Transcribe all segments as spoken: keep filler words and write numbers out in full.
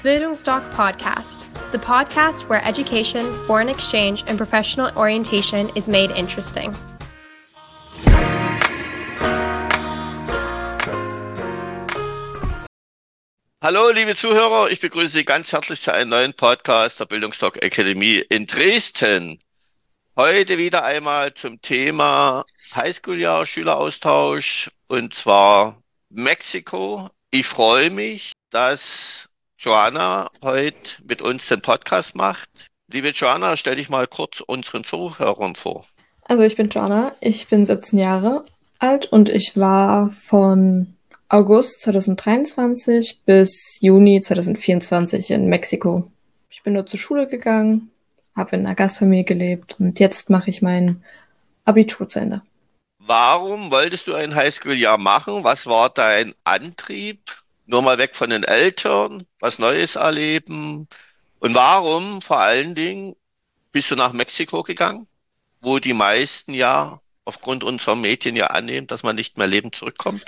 Bildungsdoc Podcast, the podcast where education, foreign exchange, and professional orientation is made interesting. Hallo, liebe Zuhörer, ich begrüße Sie ganz herzlich zu einem neuen Podcast der Bildungsdoc Akademie in Dresden. Heute wieder einmal zum Thema Highschool-Jahr, Schüleraustausch, und zwar Mexiko. Ich freue mich, dass Joanna heute mit uns den Podcast macht. Liebe Joanna, stell dich mal kurz unseren Zuhörern vor. Also ich bin Joanna, ich bin siebzehn Jahre alt und ich war von August zweitausenddreiundzwanzig bis Juni zweitausendvierundzwanzig in Mexiko. Ich bin dort zur Schule gegangen, habe in einer Gastfamilie gelebt und jetzt mache ich mein Abitur zu Ende. Warum wolltest du ein Highschool-Jahr machen? Was war dein Antrieb? Nur mal weg von den Eltern, was Neues erleben. Und warum vor allen Dingen bist du nach Mexiko gegangen, wo die meisten ja aufgrund unserer Medien ja annehmen, dass man nicht mehr lebend zurückkommt?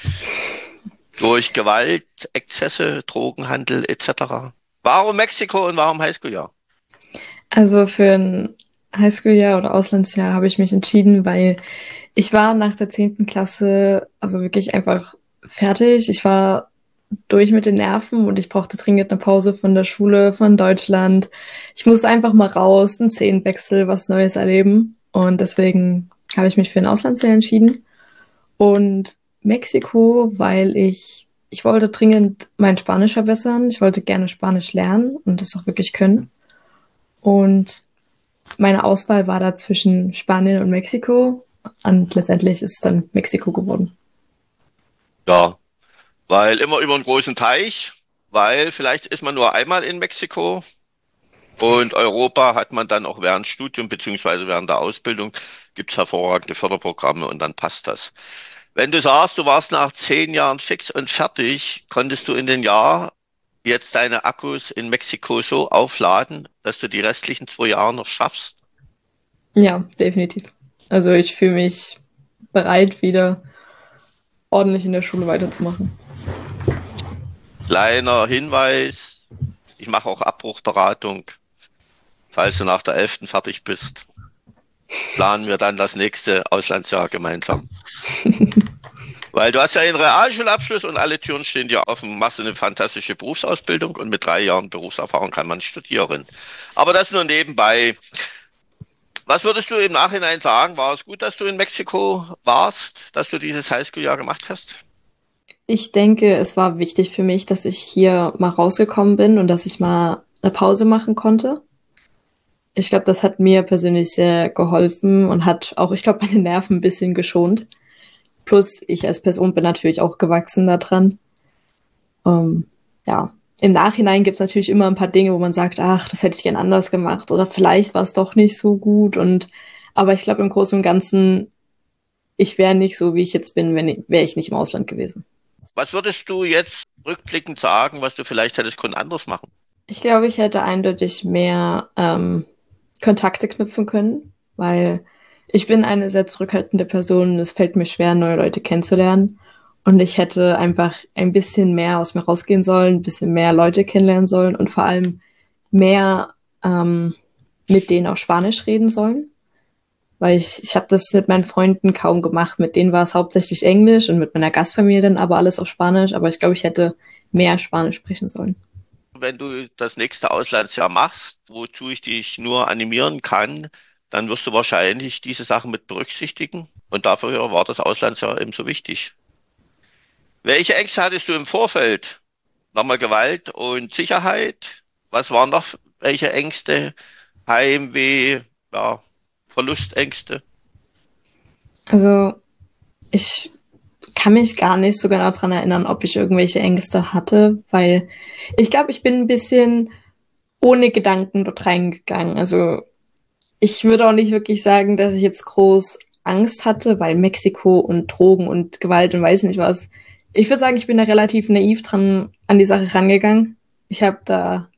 Durch Gewalt, Exzesse, Drogenhandel et cetera. Warum Mexiko und warum Highschool-Jahr? Also für ein Highschool-Jahr oder Auslandsjahr habe ich mich entschieden, weil ich war nach der zehnten Klasse also wirklich einfach fertig. Ich war durch mit den Nerven und ich brauchte dringend eine Pause von der Schule, von Deutschland. Ich musste einfach mal raus, einen Szenenwechsel, was Neues erleben. Und deswegen habe ich mich für ein Auslandsjahr entschieden. Und Mexiko, weil ich, ich wollte dringend mein Spanisch verbessern. Ich wollte gerne Spanisch lernen und das auch wirklich können. Und meine Auswahl war da zwischen Spanien und Mexiko. Und letztendlich ist es dann Mexiko geworden. Ja, weil immer über einen großen Teich, weil vielleicht ist man nur einmal in Mexiko und Europa hat man dann auch während Studium beziehungsweise während der Ausbildung, gibt es hervorragende Förderprogramme und dann passt das. Wenn du sagst, du warst nach zehn Jahren fix und fertig, konntest du in den Jahr jetzt deine Akkus in Mexiko so aufladen, dass du die restlichen zwei Jahre noch schaffst? Ja, definitiv. Also ich fühle mich bereit, wieder ordentlich in der Schule weiterzumachen. Kleiner Hinweis, ich mache auch Abbruchberatung. Falls du nach der elften fertig bist, planen wir dann das nächste Auslandsjahr gemeinsam. Weil du hast ja einen Realschulabschluss und alle Türen stehen dir offen, machst du eine fantastische Berufsausbildung und mit drei Jahren Berufserfahrung kann man studieren. Aber das nur nebenbei. Was würdest du im Nachhinein sagen? War es gut, dass du in Mexiko warst, dass du dieses Highschool-Jahr gemacht hast? Ich denke, es war wichtig für mich, dass ich hier mal rausgekommen bin und dass ich mal eine Pause machen konnte. Ich glaube, das hat mir persönlich sehr geholfen und hat auch, ich glaube, meine Nerven ein bisschen geschont. Plus, ich als Person bin natürlich auch gewachsen daran. Ähm, ja, im Nachhinein gibt es natürlich immer ein paar Dinge, wo man sagt, ach, das hätte ich gern anders gemacht oder vielleicht war es doch nicht so gut. Und aber ich glaube, im Großen und Ganzen, ich wäre nicht so, wie ich jetzt bin, wenn ich, wäre ich nicht im Ausland gewesen. Was würdest du jetzt rückblickend sagen, was du vielleicht hättest können anders machen? Ich glaube, ich hätte eindeutig mehr ähm, Kontakte knüpfen können, weil ich bin eine sehr zurückhaltende Person. Es fällt mir schwer, neue Leute kennenzulernen. Und ich hätte einfach ein bisschen mehr aus mir rausgehen sollen, ein bisschen mehr Leute kennenlernen sollen und vor allem mehr ähm, mit denen auch Spanisch reden sollen. Weil ich, ich habe das mit meinen Freunden kaum gemacht. Mit denen war es hauptsächlich Englisch und mit meiner Gastfamilie dann aber alles auf Spanisch. Aber ich glaube, ich hätte mehr Spanisch sprechen sollen. Wenn du das nächste Auslandsjahr machst, wozu ich dich nur animieren kann, dann wirst du wahrscheinlich diese Sachen mit berücksichtigen. Und dafür war das Auslandsjahr eben so wichtig. Welche Ängste hattest du im Vorfeld? Nochmal Gewalt und Sicherheit. Was waren noch welche Ängste? Heimweh, ja, Verlustängste. Also ich kann mich gar nicht so genau daran erinnern, ob ich irgendwelche Ängste hatte, weil ich glaube, ich bin ein bisschen ohne Gedanken dort reingegangen. Also ich würde auch nicht wirklich sagen, dass ich jetzt groß Angst hatte, weil Mexiko und Drogen und Gewalt und weiß nicht was. Ich würde sagen, ich bin da relativ naiv dran an die Sache rangegangen. Ich habe da,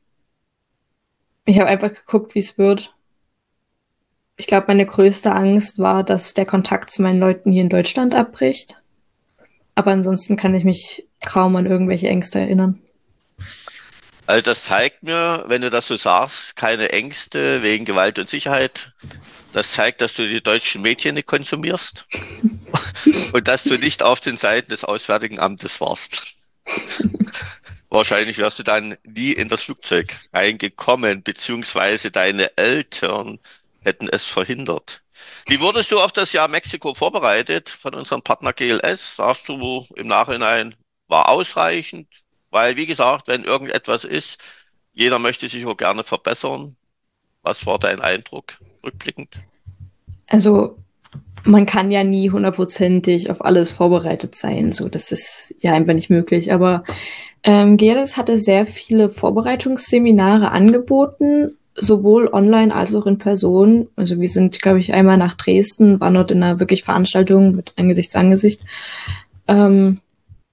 ich habe einfach geguckt, wie es wird. Ich glaube, meine größte Angst war, dass der Kontakt zu meinen Leuten hier in Deutschland abbricht. Aber ansonsten kann ich mich kaum an irgendwelche Ängste erinnern. Also das zeigt mir, wenn du das so sagst, keine Ängste wegen Gewalt und Sicherheit. Das zeigt, dass du die deutschen Medien nicht konsumierst und dass du nicht auf den Seiten des Auswärtigen Amtes warst. Wahrscheinlich wärst du dann nie in das Flugzeug reingekommen, beziehungsweise deine Eltern hätten es verhindert. Wie wurdest du auf das Jahr Mexiko vorbereitet von unserem Partner G L S? Sagst du im Nachhinein, war ausreichend? Weil, wie gesagt, wenn irgendetwas ist, jeder möchte sich auch gerne verbessern. Was war dein Eindruck rückblickend? Also man kann ja nie hundertprozentig auf alles vorbereitet sein. So, das ist ja einfach nicht möglich. Aber ähm, G L S hatte sehr viele Vorbereitungsseminare angeboten, sowohl online als auch in Person. Also wir sind, glaube ich, einmal nach Dresden, waren dort in einer wirklich Veranstaltung mit Angesicht zu Angesicht. Ähm,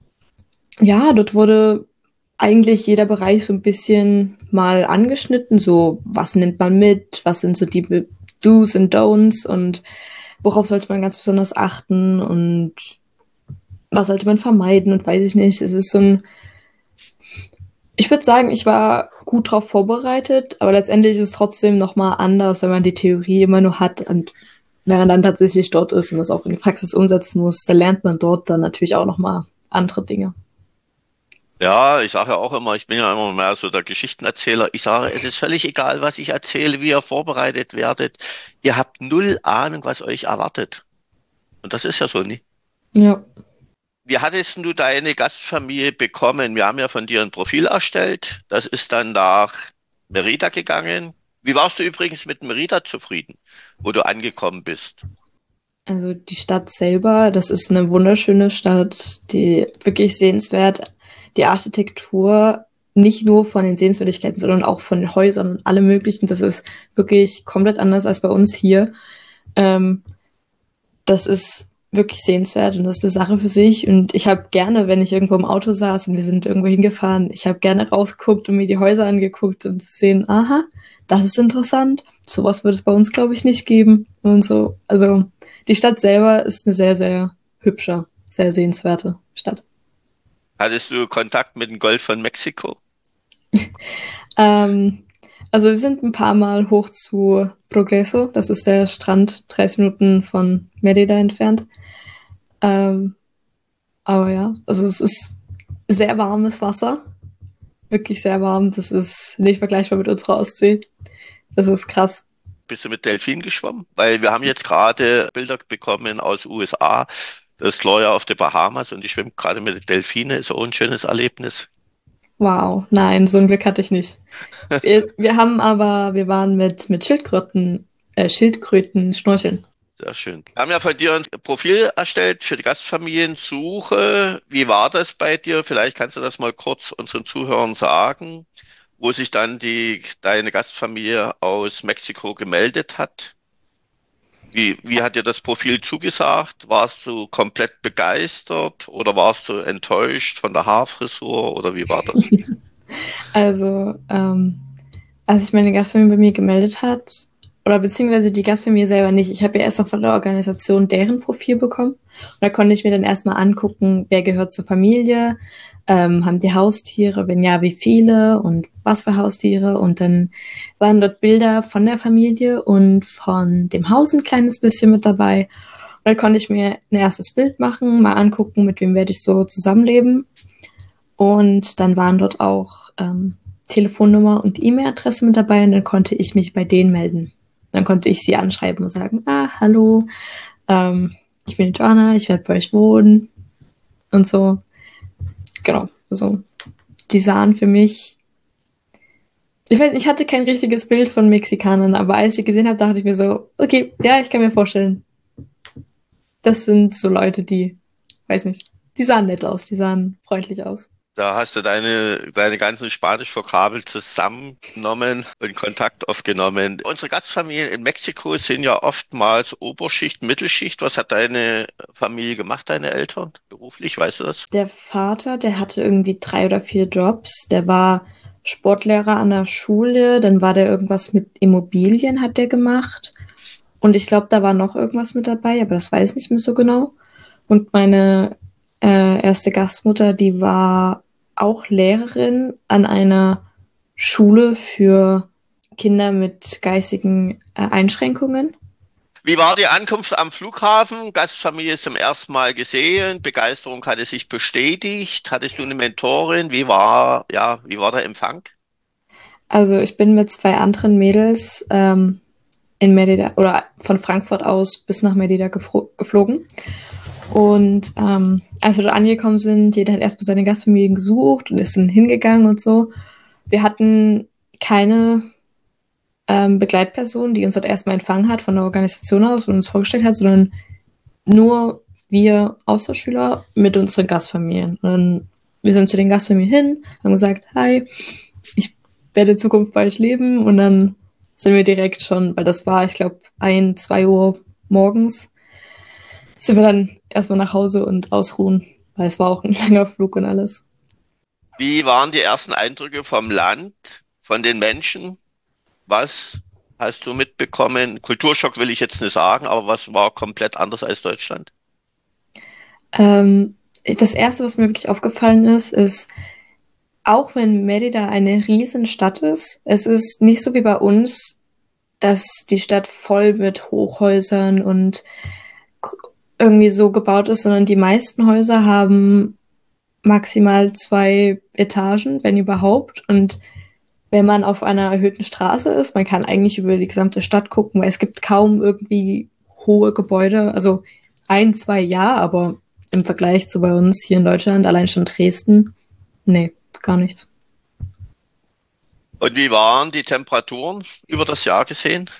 ja, dort wurde eigentlich jeder Bereich so ein bisschen mal angeschnitten. So, was nimmt man mit? Was sind so die Do's und Don'ts? Und worauf sollte man ganz besonders achten? Und was sollte man vermeiden? Und weiß ich nicht. Es ist so ein, ich würde sagen, ich war gut drauf vorbereitet, aber letztendlich ist es trotzdem nochmal anders, wenn man die Theorie immer nur hat und wenn man dann tatsächlich dort ist und das auch in die Praxis umsetzen muss, da lernt man dort dann natürlich auch nochmal andere Dinge. Ja, ich sage ja auch immer, ich bin ja immer mehr so der Geschichtenerzähler. Ich sage, es ist völlig egal, was ich erzähle, wie ihr vorbereitet werdet. Ihr habt null Ahnung, was euch erwartet. Und das ist ja so nie. Ja. Wie hattest du deine Gastfamilie bekommen? Wir haben ja von dir ein Profil erstellt. Das ist dann nach Merida gegangen. Wie warst du übrigens mit Merida zufrieden, wo du angekommen bist? Also die Stadt selber, das ist eine wunderschöne Stadt, die wirklich sehenswert, die Architektur, nicht nur von den Sehenswürdigkeiten, sondern auch von den Häusern und allem Möglichen. Das ist wirklich komplett anders als bei uns hier. Ähm, das ist wirklich sehenswert und das ist eine Sache für sich. Und ich habe gerne, wenn ich irgendwo im Auto saß und wir sind irgendwo hingefahren, ich habe gerne rausgeguckt und mir die Häuser angeguckt und sehen, aha, das ist interessant. Sowas wird es bei uns, glaube ich, nicht geben und so. Also die Stadt selber ist eine sehr, sehr hübsche, sehr sehenswerte Stadt. Hattest du Kontakt mit dem Golf von Mexiko? Ähm, also wir sind ein paar Mal hoch zu Progreso, das ist der Strand, dreißig Minuten von Mérida entfernt. Ähm, aber ja, also es ist sehr warmes Wasser, wirklich sehr warm. Das ist nicht vergleichbar mit unserer Ostsee. Das ist krass. Bist du mit Delfinen geschwommen? Weil wir haben jetzt gerade Bilder bekommen aus U S A. Das Lawyer auf den Bahamas und ich schwimme gerade mit den Delfinen. Ist auch ein schönes Erlebnis. Wow, nein, so ein Glück hatte ich nicht. Wir, wir haben aber, wir waren mit, mit Schildkröten, äh, Schildkröten schnorcheln. Sehr schön. Wir haben ja von dir ein Profil erstellt für die Gastfamiliensuche. Wie war das bei dir? Vielleicht kannst du das mal kurz unseren Zuhörern sagen, wo sich dann die, deine Gastfamilie aus Mexiko gemeldet hat. Wie, wie hat dir das Profil zugesagt? Warst du komplett begeistert oder warst du enttäuscht von der Haarfrisur oder wie war das? Also, ähm, als sich meine Gastfamilie bei mir gemeldet hat, oder beziehungsweise die Gastfamilie selber nicht, ich habe ja erst noch von der Organisation deren Profil bekommen. Und da konnte ich mir dann erstmal angucken, wer gehört zur Familie, ähm, haben die Haustiere, wenn ja, wie viele und was für Haustiere. Und dann waren dort Bilder von der Familie und von dem Haus ein kleines bisschen mit dabei. Und dann konnte ich mir ein erstes Bild machen, mal angucken, mit wem werde ich so zusammenleben. Und dann waren dort auch ähm, Telefonnummer und E-Mail-Adresse mit dabei und dann konnte ich mich bei denen melden. Dann konnte ich sie anschreiben und sagen, ah, hallo, ähm, ich bin Joanna, ich werde bei euch wohnen und so. Genau, also die sahen für mich, ich weiß, ich hatte kein richtiges Bild von Mexikanern, aber als ich sie gesehen habe, dachte ich mir so, okay, ja, ich kann mir vorstellen, das sind so Leute, die, weiß nicht, die sahen nett aus, die sahen freundlich aus. Da hast du deine, deine ganzen Spanisch-Vokabeln zusammengenommen und Kontakt aufgenommen. Unsere Gastfamilien in Mexiko sind ja oftmals Oberschicht, Mittelschicht. Was hat deine Familie gemacht, deine Eltern beruflich? Weißt du das? Der Vater, der hatte irgendwie drei oder vier Jobs. Der war Sportlehrer an der Schule, dann war der irgendwas mit Immobilien, hat der gemacht. Und ich glaube, da war noch irgendwas mit dabei, aber das weiß ich nicht mehr so genau. Und meine äh, erste Gastmutter, die war auch Lehrerin an einer Schule für Kinder mit geistigen äh, Einschränkungen. Wie war die Ankunft am Flughafen? Gastfamilie zum ersten Mal gesehen, Begeisterung hatte sich bestätigt. Hattest du eine Mentorin? Wie war, ja, wie war der Empfang? Also ich bin mit zwei anderen Mädels ähm, in Merida oder von Frankfurt aus bis nach Merida gefro- geflogen. Und ähm, als wir dort angekommen sind, jeder hat erstmal seine Gastfamilien gesucht und ist dann hingegangen und so. Wir hatten keine ähm, Begleitperson, die uns dort erstmal empfangen hat von der Organisation aus und uns vorgestellt hat, sondern nur wir Austauschschüler mit unseren Gastfamilien. Und dann, wir sind zu den Gastfamilien hin, haben gesagt, hi, ich werde in Zukunft bei euch leben. Und dann sind wir direkt schon, weil das war, ich glaube, ein, zwei Uhr morgens, sind wir dann erstmal nach Hause und ausruhen, weil es war auch ein langer Flug und alles. Wie waren die ersten Eindrücke vom Land, von den Menschen? Was hast du mitbekommen? Kulturschock will ich jetzt nicht sagen, aber was war komplett anders als Deutschland? Ähm, das Erste, was mir wirklich aufgefallen ist, ist, auch wenn Merida eine riesen Stadt ist, es ist nicht so wie bei uns, dass die Stadt voll mit Hochhäusern und k- irgendwie so gebaut ist, sondern die meisten Häuser haben maximal zwei Etagen, wenn überhaupt. Und wenn man auf einer erhöhten Straße ist, man kann eigentlich über die gesamte Stadt gucken, weil es gibt kaum irgendwie hohe Gebäude. Also ein, zwei ja, aber im Vergleich zu bei uns hier in Deutschland, allein schon Dresden, nee, gar nichts. Und wie waren die Temperaturen über das Jahr gesehen?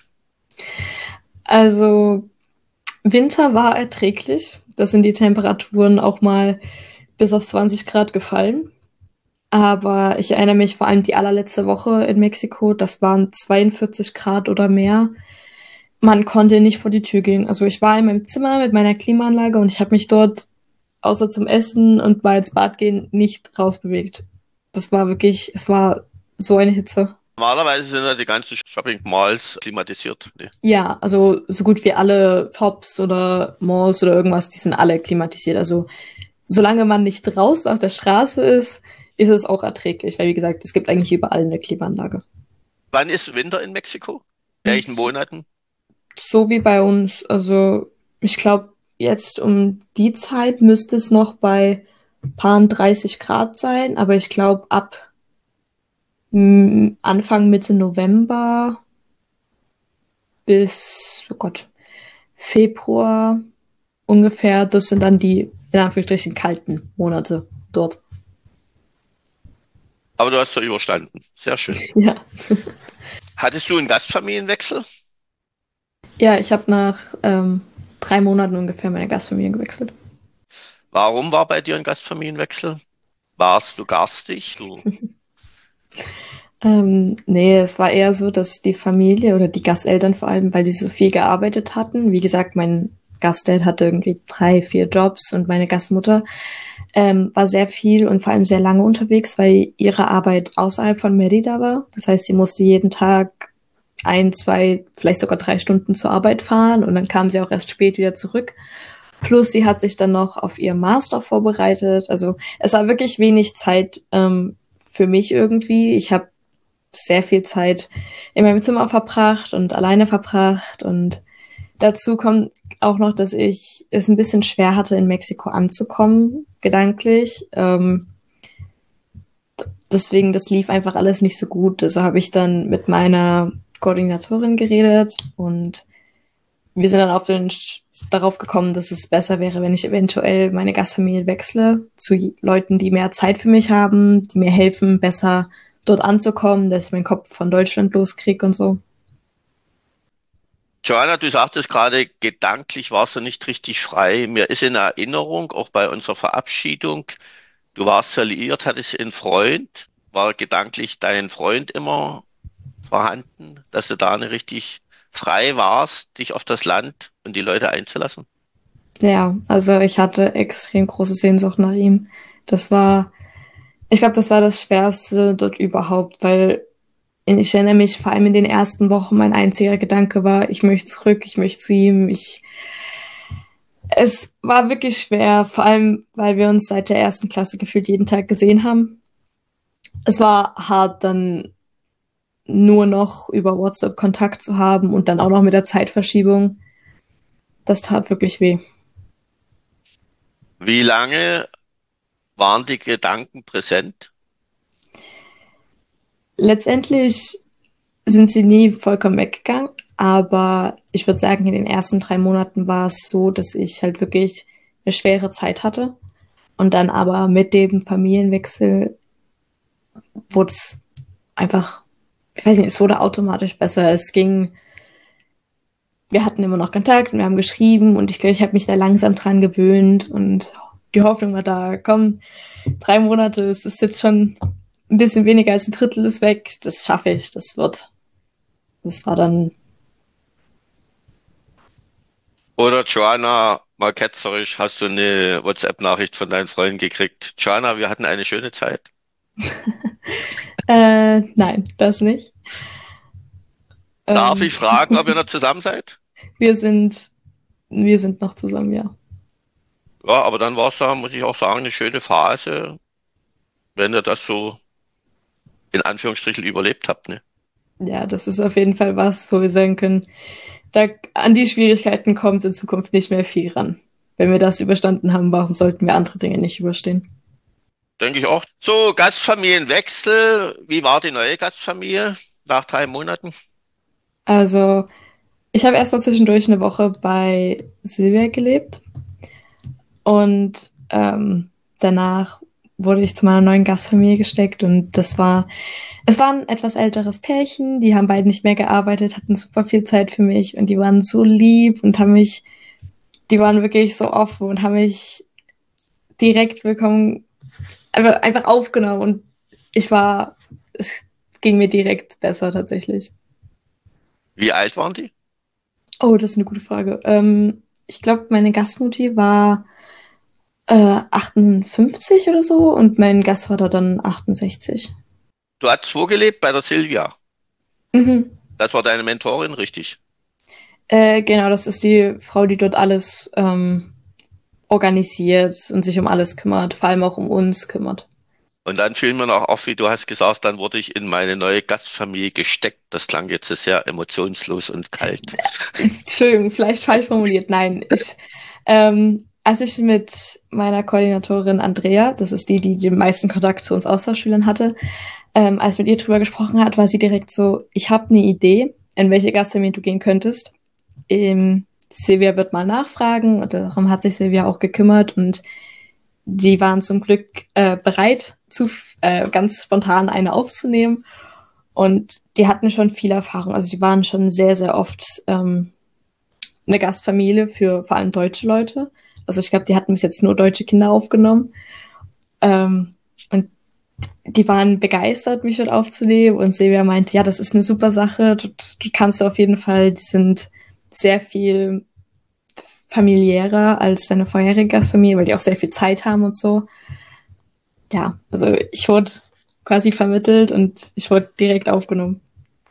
Also Winter war erträglich. Da sind die Temperaturen auch mal bis auf zwanzig Grad gefallen. Aber ich erinnere mich vor allem die allerletzte Woche in Mexiko, das waren zweiundvierzig Grad oder mehr. Man konnte nicht vor die Tür gehen. Also ich war in meinem Zimmer mit meiner Klimaanlage und ich habe mich dort außer zum Essen und mal ins Bad gehen nicht rausbewegt. Das war wirklich, es war so eine Hitze. Normalerweise sind ja die ganzen Shopping Malls klimatisiert. Nee. Ja, also so gut wie alle Tops oder Malls oder irgendwas, die sind alle klimatisiert. Also solange man nicht draußen auf der Straße ist, ist es auch erträglich, weil wie gesagt, es gibt eigentlich überall eine Klimaanlage. Wann ist Winter in Mexiko? In welchen Monaten? So wie bei uns. Also ich glaube, jetzt um die Zeit müsste es noch bei paar dreißig Grad sein, aber ich glaube ab mm, Anfang Mitte November bis, oh Gott, Februar ungefähr, das sind dann die in Anführungsstrichen kalten Monate dort. Aber du hast ja überstanden. Sehr schön. Ja, Hattest du einen Gastfamilienwechsel? ja, ich habe nach ähm, drei Monaten ungefähr meine Gastfamilie gewechselt. Warum war bei dir ein Gastfamilienwechsel? Warst du garstig? Du, Ähm, nee, es war eher so, dass die Familie oder die Gasteltern vor allem, weil die so viel gearbeitet hatten. Wie gesagt, mein Gastdad hatte irgendwie drei, vier Jobs und meine Gastmutter ähm, war sehr viel und vor allem sehr lange unterwegs, weil ihre Arbeit außerhalb von Merida war. Das heißt, sie musste jeden Tag ein, zwei, vielleicht sogar drei Stunden zur Arbeit fahren und dann kam sie auch erst spät wieder zurück. Plus sie hat sich dann noch auf ihr Master vorbereitet. Also es war wirklich wenig Zeit ähm, für mich irgendwie. Ich habe sehr viel Zeit in meinem Zimmer verbracht und alleine verbracht. Und dazu kommt auch noch, dass ich es ein bisschen schwer hatte, in Mexiko anzukommen, gedanklich. Ähm, deswegen, das lief einfach alles nicht so gut. Also habe ich dann mit meiner Koordinatorin geredet und wir sind dann auf den, darauf gekommen, dass es besser wäre, wenn ich eventuell meine Gastfamilie wechsle zu Leuten, die mehr Zeit für mich haben, die mir helfen, besser dort anzukommen, dass ich meinen Kopf von Deutschland loskriege und so. Joanna, du sagtest gerade, gedanklich warst du nicht richtig frei. Mir ist in Erinnerung, auch bei unserer Verabschiedung, du warst verliert, hattest einen Freund. War gedanklich dein Freund immer vorhanden, dass du da nicht richtig frei warst, dich auf das Land und die Leute einzulassen? Ja, also ich hatte extrem große Sehnsucht nach ihm. Das war, ich glaube, das war das Schwerste dort überhaupt, weil ich erinnere mich vor allem in den ersten Wochen, mein einziger Gedanke war, ich möchte zurück, ich möchte zu ihm, ich, es war wirklich schwer, vor allem, weil wir uns seit der ersten Klasse gefühlt jeden Tag gesehen haben. Es war hart, dann nur noch über WhatsApp Kontakt zu haben und dann auch noch mit der Zeitverschiebung, das tat wirklich weh. Wie lange waren die Gedanken präsent? Letztendlich sind sie nie vollkommen weggegangen, aber ich würde sagen, in den ersten drei Monaten war es so, dass ich halt wirklich eine schwere Zeit hatte. Und dann aber mit dem Familienwechsel wurde es einfach, ich weiß nicht, es wurde automatisch besser. Es ging, wir hatten immer noch Kontakt und wir haben geschrieben und ich glaube, ich habe mich da langsam dran gewöhnt und die Hoffnung war da, komm, drei Monate, es ist jetzt schon ein bisschen weniger als ein Drittel ist weg, das schaffe ich, das wird. Das war dann, Oder Joanna, mal ketzerisch, hast du eine WhatsApp-Nachricht von deinen Freunden gekriegt? Joanna, wir hatten eine schöne Zeit. äh, nein, das nicht. Darf Ähm, ich fragen, ob ihr noch zusammen seid? wir sind, wir sind noch zusammen, ja. Ja, aber dann war es da, muss ich auch sagen, eine schöne Phase, wenn ihr das so in Anführungsstrichen überlebt habt, ne? Ja, das ist auf jeden Fall was, wo wir sagen können, da an die Schwierigkeiten kommt in Zukunft nicht mehr viel ran. Wenn wir das überstanden haben, warum sollten wir andere Dinge nicht überstehen? Denke ich auch. So, Gastfamilienwechsel. Wie war die neue Gastfamilie nach drei Monaten? Also, ich habe erst mal zwischendurch eine Woche bei Silvia gelebt und ähm, danach wurde ich zu meiner neuen Gastfamilie gesteckt und das war, es war ein etwas älteres Pärchen, die haben beide nicht mehr gearbeitet, hatten super viel Zeit für mich und die waren so lieb und haben mich, die waren wirklich so offen und haben mich direkt willkommen, einfach, einfach aufgenommen und ich war, es ging mir direkt besser tatsächlich. Wie alt waren die? Oh, das ist eine gute Frage. Ähm, ich glaube, meine Gastmutti war äh, achtundfünfzig oder so und mein Gastvater dann achtundsechzig. Du hast vorgelebt bei der Silvia. Mhm. Das war deine Mentorin, richtig? Äh, genau, das ist die Frau, die dort alles ähm, organisiert und sich um alles kümmert, vor allem auch um uns kümmert. Und dann fiel mir noch auf, wie du hast gesagt, dann wurde ich in meine neue Gastfamilie gesteckt. Das klang jetzt sehr emotionslos und kalt. Entschuldigung, vielleicht falsch formuliert. Nein, ich, ähm, als ich mit meiner Koordinatorin Andrea, das ist die, die den meisten Kontakt zu uns Austauschschülern hatte, ähm, als mit ihr drüber gesprochen hat, war sie direkt so, ich habe eine Idee, in welche Gastfamilie du gehen könntest. Ähm, Silvia wird mal nachfragen und darum hat sich Silvia auch gekümmert und die waren zum Glück äh, bereit, zu, äh, ganz spontan eine aufzunehmen. Und die hatten schon viel Erfahrung. Also die waren schon sehr, sehr oft ähm, eine Gastfamilie für vor allem deutsche Leute. Also ich glaube, die hatten bis jetzt nur deutsche Kinder aufgenommen. Ähm, und die waren begeistert, mich dort aufzunehmen. Und Silvia meinte, ja, das ist eine super Sache. Dort, dort kannst du auf jeden Fall, die sind sehr viel familiärer als deine vorherige Gastfamilie, weil die auch sehr viel Zeit haben und so. Ja, also ich wurde quasi vermittelt und ich wurde direkt aufgenommen.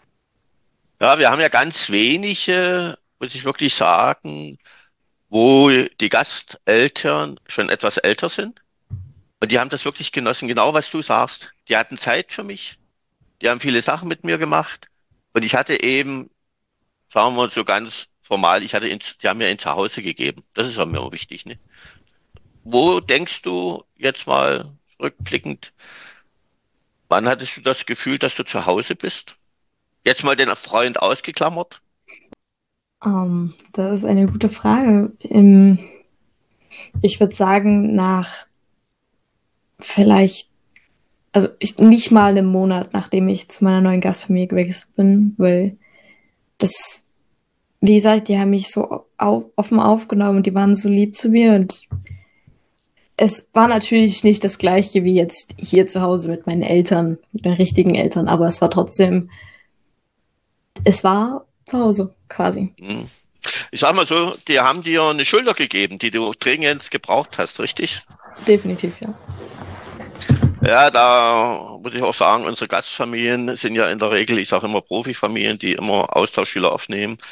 Ja, wir haben ja ganz wenige, muss ich wirklich sagen, wo die Gasteltern schon etwas älter sind. Und die haben das wirklich genossen, genau was du sagst. Die hatten Zeit für mich, die haben viele Sachen mit mir gemacht. Und ich hatte eben, sagen wir mal so ganz formal, ich hatte ihn, die haben mir ein Zuhause gegeben. Das ist ja mir auch wichtig, ne? Wo denkst du jetzt mal rückblickend, wann hattest du das Gefühl, dass du zu Hause bist? Jetzt mal den Freund ausgeklammert. Um, das ist eine gute Frage. Im, ich würde sagen, nach vielleicht, also ich, nicht mal einem Monat, nachdem ich zu meiner neuen Gastfamilie gewechselt bin, weil das, wie gesagt, die haben mich so auf, offen aufgenommen und die waren so lieb zu mir und es war natürlich nicht das gleiche wie jetzt hier zu Hause mit meinen Eltern, mit den richtigen Eltern, aber es war trotzdem, es war zu Hause quasi. Hm. Ich sag mal so, die haben dir eine Schulter gegeben, die du dringend gebraucht hast, richtig? Definitiv, ja. Ja, da muss ich auch sagen, unsere Gastfamilien sind ja in der Regel, ich sage immer Profifamilien, die immer Austauschschüler aufnehmen.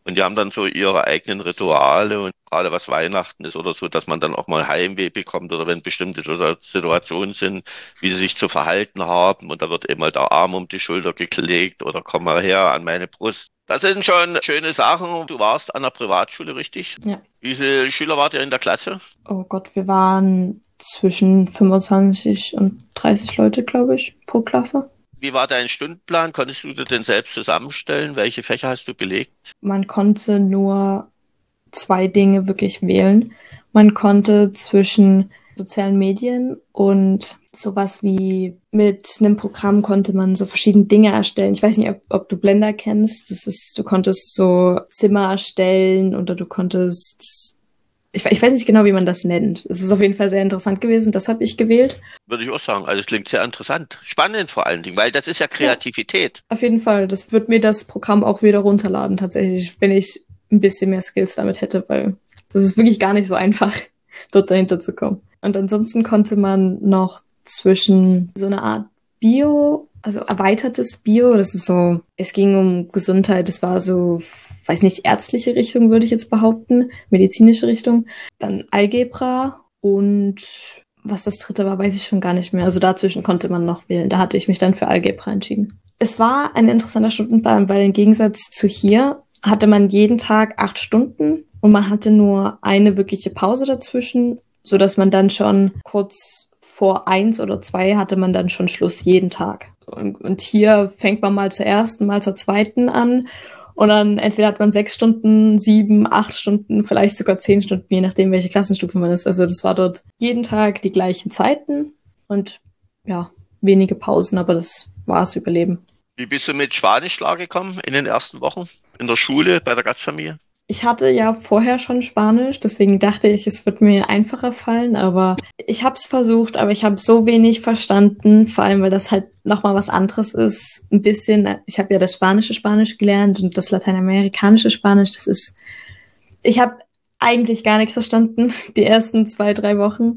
Und die haben dann so ihre eigenen Rituale und gerade was Weihnachten ist oder so, dass man dann auch mal Heimweh bekommt oder wenn bestimmte Situationen sind, wie sie sich zu verhalten haben und da wird eben mal der Arm um die Schulter gelegt oder komm mal her an meine Brust. Das sind schon schöne Sachen. Du warst an der Privatschule, richtig? Ja. Wie viele Schüler wart ihr in der Klasse? Oh Gott, wir waren zwischen fünfundzwanzig und dreißig Leute, glaube ich, pro Klasse. Wie war dein Stundenplan? Konntest du dir den selbst zusammenstellen? Welche Fächer hast du belegt? Man konnte nur zwei Dinge wirklich wählen. Man konnte zwischen sozialen Medien und sowas wie mit einem Programm konnte man so verschiedene Dinge erstellen. Ich weiß nicht, ob, ob du Blender kennst. Das ist, du konntest so Zimmer erstellen oder du konntest, ich, ich weiß nicht genau, wie man das nennt. Es ist auf jeden Fall sehr interessant gewesen. Das habe ich gewählt. Würde ich auch sagen. Also es klingt sehr interessant. Spannend vor allen Dingen, weil das ist ja Kreativität. Ja, auf jeden Fall. Das wird mir das Programm auch wieder runterladen, tatsächlich, wenn ich ein bisschen mehr Skills damit hätte, weil das ist wirklich gar nicht so einfach, dort dahinter zu kommen. Und ansonsten konnte man noch zwischen so einer Art Bio, also erweitertes Bio, das ist so, es ging um Gesundheit, das war so, weiß nicht, ärztliche Richtung, würde ich jetzt behaupten, medizinische Richtung, dann Algebra und was das dritte war, weiß ich schon gar nicht mehr. Also dazwischen konnte man noch wählen. Da hatte ich mich dann für Algebra entschieden. Es war ein interessanter Stundenplan, weil im Gegensatz zu hier hatte man jeden Tag acht Stunden und man hatte nur eine wirkliche Pause dazwischen, so dass man dann schon kurz vor eins oder zwei hatte man dann schon Schluss jeden Tag. Und, und hier fängt man mal zur ersten, mal zur zweiten an und dann entweder hat man sechs Stunden, sieben, acht Stunden, vielleicht sogar zehn Stunden, je nachdem, welche Klassenstufe man ist. Also das war dort jeden Tag die gleichen Zeiten und ja, wenige Pausen, aber das war das Überleben. Wie bist du mit Spanisch klargekommen in den ersten Wochen in der Schule, bei der Gastfamilie? Ich hatte ja vorher schon Spanisch, deswegen dachte ich, es wird mir einfacher fallen, aber ich habe es versucht, aber ich habe so wenig verstanden, vor allem, weil das halt nochmal was anderes ist. Ein bisschen, ich habe ja das spanische Spanisch gelernt und das lateinamerikanische Spanisch, das ist, ich habe eigentlich gar nichts verstanden, die ersten zwei, drei Wochen.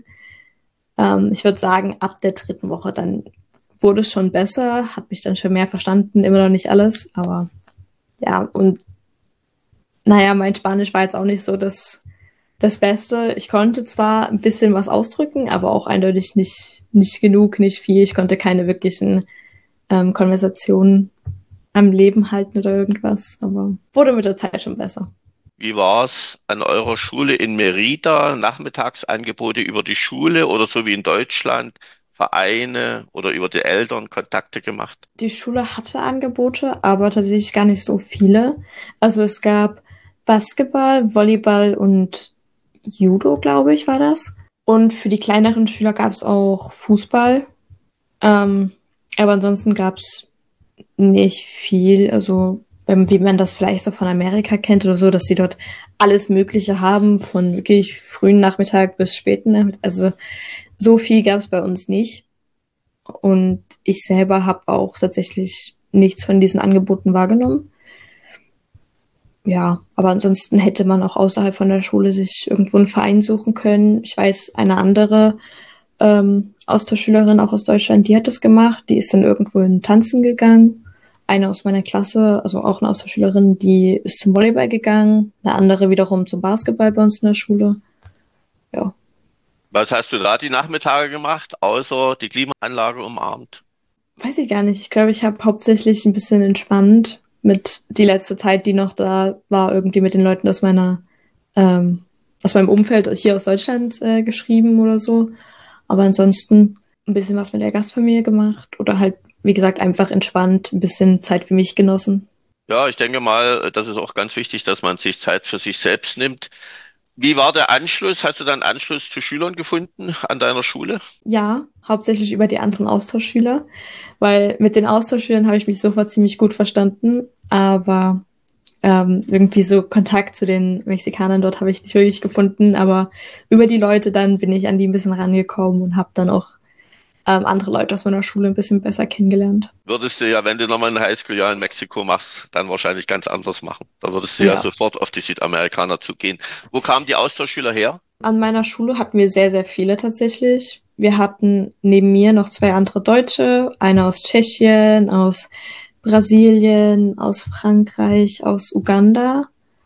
Ähm, ich würde sagen, ab der dritten Woche dann wurde es schon besser, habe mich dann schon mehr verstanden, immer noch nicht alles, aber ja, und naja, mein Spanisch war jetzt auch nicht so das, das Beste. Ich konnte zwar ein bisschen was ausdrücken, aber auch eindeutig nicht, nicht genug, nicht viel. Ich konnte keine wirklichen ähm, Konversationen am Leben halten oder irgendwas, aber wurde mit der Zeit schon besser. Wie war es an eurer Schule in Merida? Nachmittagsangebote über die Schule oder so wie in Deutschland? Vereine oder über die Eltern Kontakte gemacht? Die Schule hatte Angebote, aber tatsächlich gar nicht so viele. Also es gab Basketball, Volleyball und Judo, glaube ich, war das. Und für die kleineren Schüler gab es auch Fußball. Ähm, aber ansonsten gab es nicht viel. Also ähm, wie man das vielleicht so von Amerika kennt oder so, dass sie dort alles Mögliche haben, von wirklich frühen Nachmittag bis späten Nachmittag. Also so viel gab es bei uns nicht. Und ich selber habe auch tatsächlich nichts von diesen Angeboten wahrgenommen. Ja, aber ansonsten hätte man auch außerhalb von der Schule sich irgendwo einen Verein suchen können. Ich weiß, eine andere ähm, Austauschschülerin, auch aus Deutschland, die hat das gemacht. Die ist dann irgendwo in Tanzen gegangen. Eine aus meiner Klasse, also auch eine Austauschschülerin, die ist zum Volleyball gegangen. Eine andere wiederum zum Basketball bei uns in der Schule. Ja. Was hast du da die Nachmittage gemacht, außer die Klimaanlage umarmt? Weiß ich gar nicht. Ich glaube, ich habe hauptsächlich ein bisschen entspannt mit die letzte Zeit, die noch da war, irgendwie mit den Leuten aus meiner, ähm, aus meinem Umfeld hier aus Deutschland äh, geschrieben oder so. Aber ansonsten ein bisschen was mit der Gastfamilie gemacht oder halt, wie gesagt, einfach entspannt, ein bisschen Zeit für mich genossen. Ja, ich denke mal, das ist auch ganz wichtig, dass man sich Zeit für sich selbst nimmt. Wie war der Anschluss? Hast du dann Anschluss zu Schülern gefunden an deiner Schule? Ja, hauptsächlich über die anderen Austauschschüler, weil mit den Austauschschülern habe ich mich sofort ziemlich gut verstanden, aber ähm, irgendwie so Kontakt zu den Mexikanern dort habe ich nicht wirklich gefunden, aber über die Leute dann bin ich an die ein bisschen rangekommen und habe dann auch ähm, andere Leute aus meiner Schule ein bisschen besser kennengelernt. Würdest du ja, wenn du nochmal ein Highschool-Jahr in Mexiko machst, dann wahrscheinlich ganz anders machen. Da würdest du ja Ja. sofort auf die Südamerikaner zugehen. Wo kamen die Austauschschüler her? An meiner Schule hatten wir sehr, sehr viele tatsächlich. Wir hatten neben mir noch zwei andere Deutsche, eine aus Tschechien, aus Brasilien, aus Frankreich, aus Uganda.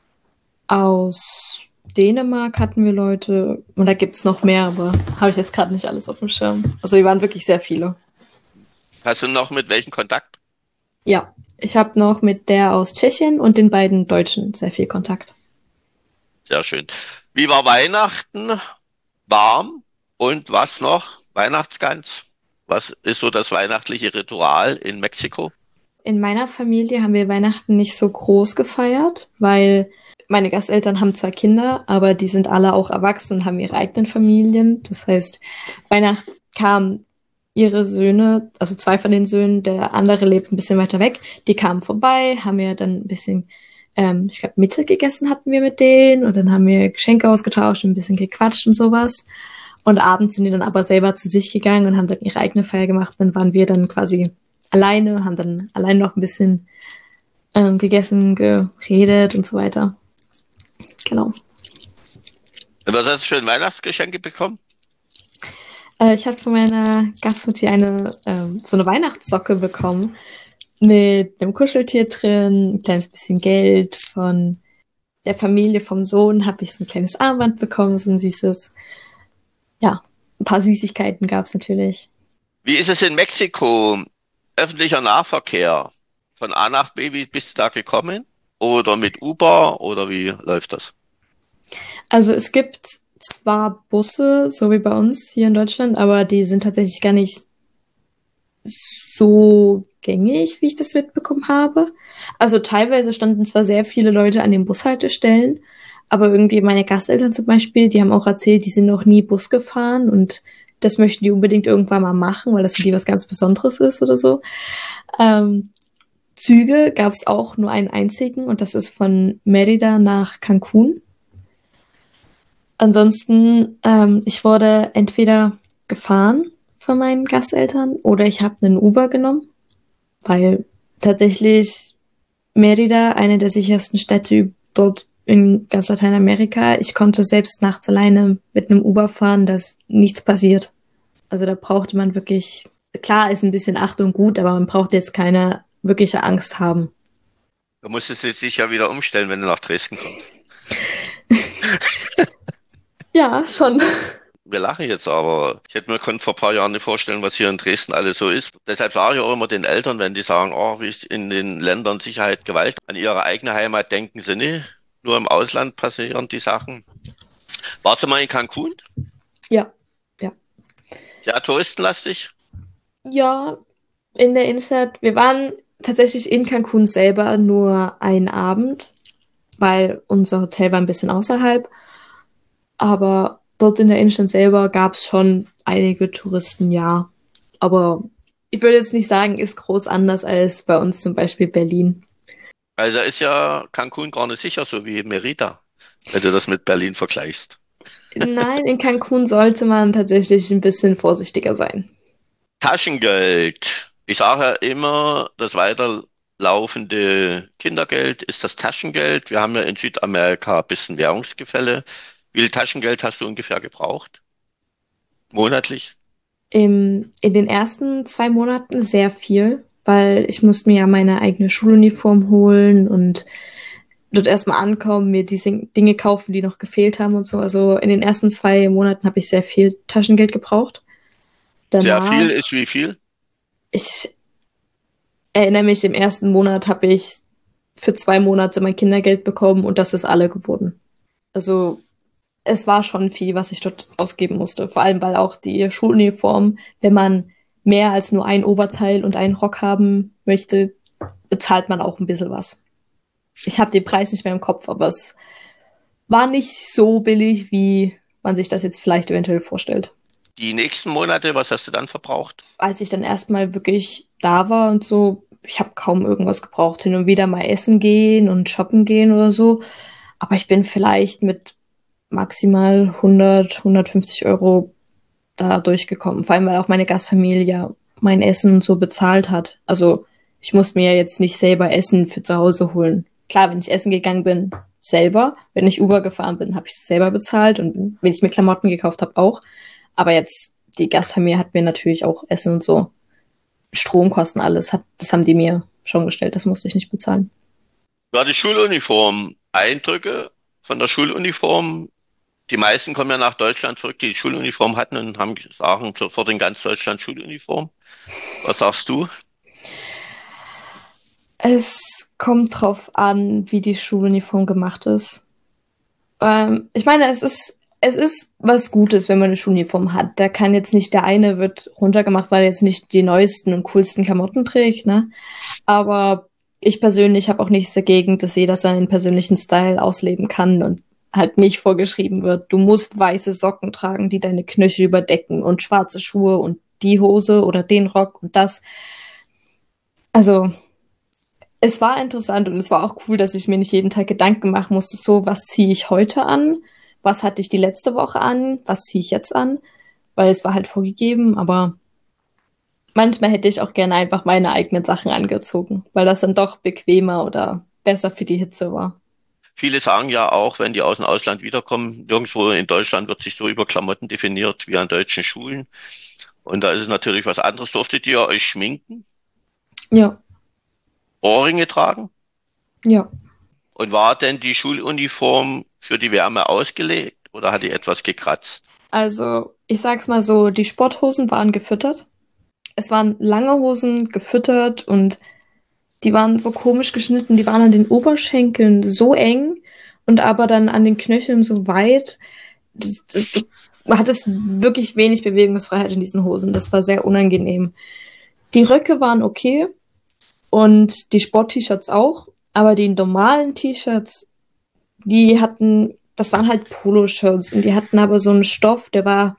Aus Dänemark hatten wir Leute, und da gibt's noch mehr, aber habe ich jetzt gerade nicht alles auf dem Schirm. Also wir waren wirklich sehr viele. Hast du noch mit welchen Kontakt? Ja, ich habe noch mit der aus Tschechien und den beiden Deutschen sehr viel Kontakt. Sehr schön. Wie war Weihnachten? Warm? Und was noch? Weihnachtsgans? Was ist so das weihnachtliche Ritual in Mexiko? In meiner Familie haben wir Weihnachten nicht so groß gefeiert, weil meine Gasteltern haben zwar Kinder, aber die sind alle auch erwachsen und haben ihre eigenen Familien. Das heißt, Weihnachten kamen ihre Söhne, also zwei von den Söhnen, der andere lebt ein bisschen weiter weg, die kamen vorbei, haben wir dann ein bisschen, ähm, ich glaube, Mittag gegessen hatten wir mit denen und dann haben wir Geschenke ausgetauscht und ein bisschen gequatscht und sowas. Und abends sind die dann aber selber zu sich gegangen und haben dann ihre eigene Feier gemacht. Dann waren wir dann quasi alleine, haben dann allein noch ein bisschen ähm, gegessen, geredet und so weiter. Genau. Was hast du für ein Weihnachtsgeschenke bekommen? Äh, ich habe von meiner Gastmutti eine ähm, so eine Weihnachtssocke bekommen mit einem Kuscheltier drin, ein kleines bisschen Geld. Von der Familie vom Sohn habe ich so ein kleines Armband bekommen, so ein süßes. Ja, ein paar Süßigkeiten gab's natürlich. Wie ist es in Mexiko? Öffentlicher Nahverkehr. Von A nach B, wie bist du da gekommen? Oder mit Uber? Oder wie läuft das? Also es gibt zwar Busse, so wie bei uns hier in Deutschland, aber die sind tatsächlich gar nicht so gängig, wie ich das mitbekommen habe. Also teilweise standen zwar sehr viele Leute an den Bushaltestellen, aber irgendwie meine Gasteltern zum Beispiel, die haben auch erzählt, die sind noch nie Bus gefahren und das möchten die unbedingt irgendwann mal machen, weil das für die was ganz Besonderes ist oder so. Ähm, Züge gab es auch nur einen einzigen und das ist von Mérida nach Cancun. Ansonsten, ähm, ich wurde entweder gefahren von meinen Gasteltern oder ich habe einen Uber genommen, weil tatsächlich Mérida eine der sichersten Städte dort in ganz Lateinamerika. Ich konnte selbst nachts alleine mit einem Uber fahren, dass nichts passiert. Also da brauchte man wirklich, klar ist ein bisschen Achtung gut, aber man braucht jetzt keine wirkliche Angst haben. Du musstest dich ja wieder umstellen, wenn du nach Dresden kommst. Ja, schon. Wir lachen jetzt aber. Ich hätte mir konnte vor ein paar Jahren nicht vorstellen, was hier in Dresden alles so ist. Deshalb sage ich auch immer den Eltern, wenn die sagen, oh, wie ist in den Ländern Sicherheit, Gewalt, an ihre eigene Heimat denken sie nicht. Nur im Ausland passieren die Sachen. Warst du mal in Cancun? Ja, ja. Ja, touristenlastig? Ja, in der Innenstadt. Wir waren tatsächlich in Cancun selber nur einen Abend, weil unser Hotel war ein bisschen außerhalb. Aber dort in der Innenstadt selber gab es schon einige Touristen, ja. Aber ich würde jetzt nicht sagen, ist groß anders als bei uns zum Beispiel Berlin. Also da ist ja Cancun gar nicht sicher, so wie Merida, wenn du das mit Berlin vergleichst. Nein, in Cancun sollte man tatsächlich ein bisschen vorsichtiger sein. Taschengeld. Ich sage ja immer, das weiterlaufende Kindergeld ist das Taschengeld. Wir haben ja in Südamerika ein bisschen Währungsgefälle. Wie viel Taschengeld hast du ungefähr gebraucht? Monatlich? Im, in den ersten zwei Monaten sehr viel, weil ich musste mir ja meine eigene Schuluniform holen und dort erstmal ankommen, mir diese Dinge kaufen, die noch gefehlt haben und so. Also in den ersten zwei Monaten habe ich sehr viel Taschengeld gebraucht. Sehr Danach, viel ist wie viel? ich erinnere mich, im ersten Monat habe ich für zwei Monate mein Kindergeld bekommen und das ist alle geworden. Also es war schon viel, was ich dort ausgeben musste. Vor allem, weil auch die Schuluniform, wenn man mehr als nur ein Oberteil und einen Rock haben möchte, bezahlt man auch ein bisschen was. Ich habe den Preis nicht mehr im Kopf, aber es war nicht so billig, wie man sich das jetzt vielleicht eventuell vorstellt. Die nächsten Monate, was hast du dann verbraucht? Als ich dann erstmal wirklich da war und so, ich habe kaum irgendwas gebraucht. Hin und wieder mal essen gehen und shoppen gehen oder so. Aber ich bin vielleicht mit maximal hundert, hundertfünfzig Euro da durchgekommen. Vor allem, weil auch meine Gastfamilie ja mein Essen und so bezahlt hat. Also ich musste mir ja jetzt nicht selber Essen für zu Hause holen. Klar, wenn ich essen gegangen bin, selber. Wenn ich Uber gefahren bin, habe ich es selber bezahlt. Und wenn ich mir Klamotten gekauft habe, auch. Aber jetzt, die Gastfamilie hat mir natürlich auch Essen und so. Stromkosten, alles. Hat, das haben die mir schon gestellt. Das musste ich nicht bezahlen. War die Schuluniform Eindrücke? von der Schuluniform. Die meisten kommen ja nach Deutschland zurück, die die Schuluniform hatten und haben sagen sofort in ganz Deutschland Schuluniform. Was sagst du? Es kommt drauf an, wie die Schuluniform gemacht ist. Ähm, ich meine, es ist, es ist was Gutes, wenn man eine Schuluniform hat. Da kann jetzt nicht der eine wird runtergemacht, weil er jetzt nicht die neuesten und coolsten Klamotten trägt, ne? Aber ich persönlich habe auch nichts dagegen, dass jeder seinen persönlichen Style ausleben kann und halt nicht vorgeschrieben wird. Du musst weiße Socken tragen, die deine Knöchel überdecken und schwarze Schuhe und die Hose oder den Rock und das. Also, es war interessant und es war auch cool, dass ich mir nicht jeden Tag Gedanken machen musste, so, was ziehe ich heute an? Was hatte ich die letzte Woche an? Was ziehe ich jetzt an? Weil es war halt vorgegeben, aber manchmal hätte ich auch gerne einfach meine eigenen Sachen angezogen, weil das dann doch bequemer oder besser für die Hitze war. Viele sagen ja auch, wenn die aus dem Ausland wiederkommen, nirgendwo in Deutschland wird sich so über Klamotten definiert wie an deutschen Schulen. Und da ist es natürlich was anderes. Durftet ihr euch schminken, Ja, Ohrringe tragen? ja. Und war denn die Schuluniform für die Wärme ausgelegt oder hat die etwas gekratzt? Also, ich sag's mal so, die Sporthosen waren gefüttert. Es waren lange Hosen gefüttert und die waren so komisch geschnitten, die waren an den Oberschenkeln so eng und aber dann an den Knöcheln so weit. Das, das, du hattest wirklich wenig Bewegungsfreiheit in diesen Hosen. Das war sehr unangenehm. Die Röcke waren okay und die Sport-T-Shirts auch, aber die normalen T-Shirts, die hatten, das waren halt Poloshirts und die hatten aber so einen Stoff, der war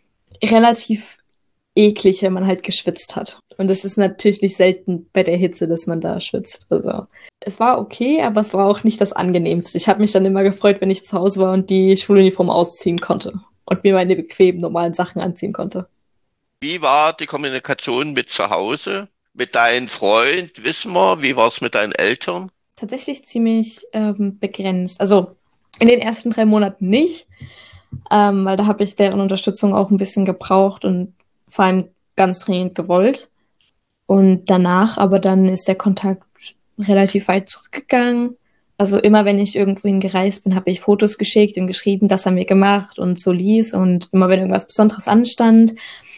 relativ eklig, wenn man halt geschwitzt hat. Und es ist natürlich nicht selten bei der Hitze, dass man da schwitzt. Also es war okay, aber es war auch nicht das Angenehmste. Ich habe mich dann immer gefreut, wenn ich zu Hause war und die Schuluniform ausziehen konnte und mir meine bequemen, normalen Sachen anziehen konnte. Wie war die Kommunikation mit zu Hause? Mit deinem Freund, wissen wir, wie war es mit deinen Eltern? Tatsächlich ziemlich ähm, begrenzt. Also in den ersten drei Monaten nicht, ähm, weil da habe ich deren Unterstützung auch ein bisschen gebraucht und vor allem ganz dringend gewollt. Und danach aber dann ist der Kontakt relativ weit zurückgegangen. Also immer wenn ich irgendwohin gereist bin, habe ich Fotos geschickt und geschrieben, das haben wir gemacht und so ließ. Und immer wenn irgendwas Besonderes anstand.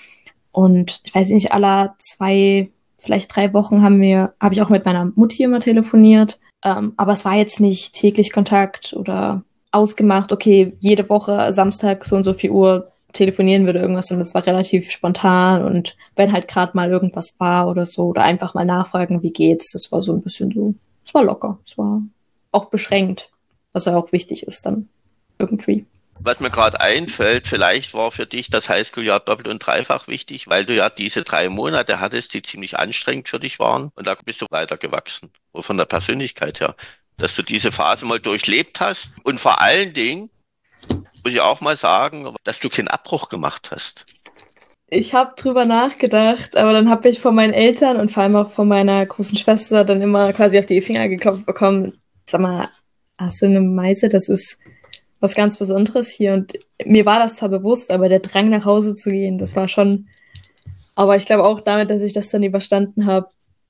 Und ich weiß nicht, alle zwei, vielleicht drei Wochen haben wir, habe ich auch mit meiner Mutti immer telefoniert. Ähm, aber es war jetzt nicht täglich Kontakt oder ausgemacht, okay, jede Woche Samstag so und so viel Uhr telefonieren würde irgendwas und das war relativ spontan und wenn halt gerade mal irgendwas war oder so oder einfach mal nachfragen, wie geht's, das war so ein bisschen so, es war locker, es war auch beschränkt, was ja auch wichtig ist dann irgendwie. Was mir gerade einfällt, vielleicht war für dich das Highschool-Jahr doppelt und dreifach wichtig, weil du ja diese drei Monate hattest, die ziemlich anstrengend für dich waren und da bist du weitergewachsen, so von der Persönlichkeit her, dass du diese Phase mal durchlebt hast und vor allen Dingen, muss ich auch mal sagen, dass du keinen Abbruch gemacht hast. Ich habe drüber nachgedacht, aber dann habe ich von meinen Eltern und vor allem auch von meiner großen Schwester dann immer quasi auf die Finger geklopft bekommen. Sag mal, hast du eine Meise? Das ist was ganz Besonderes hier. Und mir war das zwar bewusst, aber der Drang nach Hause zu gehen, das war schon. Aber ich glaube auch damit, dass ich das dann überstanden habe,